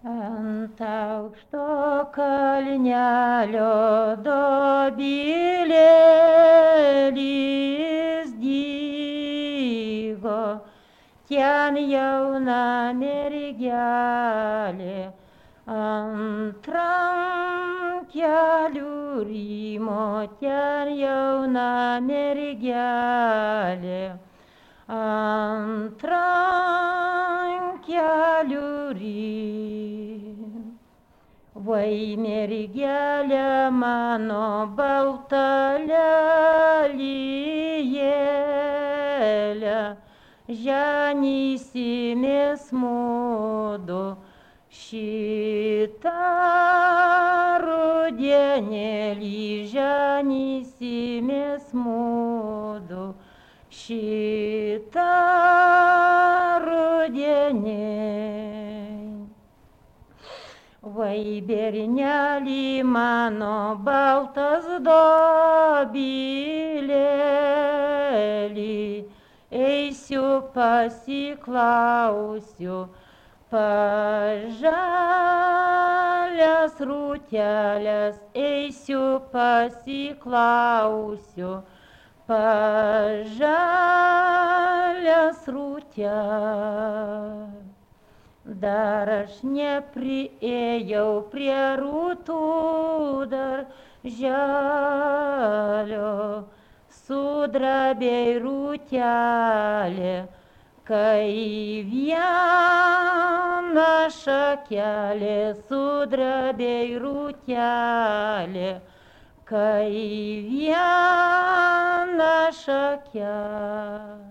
Ant aukšto kalnelio dobilėlis dygo, ten jauna mergelė ant rankelių rymo, ten jauna mergelė ant rankelių rymo. Vai mergelė mano balta lelijėlė, ženysimės mudu šitą rudenėlį, ženysimės mudu šitą rudenėlį. Vai berneli mano baltas dobilėli, eisiu pasiklausiu pažalias rūtelės, eisiu pasiklausiu pažalias rūtelės. Dar aš nepriėjau prie rūtų darželio, sudrabei rūtelė, kai viena šakelė, sudrabei rūtelė, kai viena šakelė.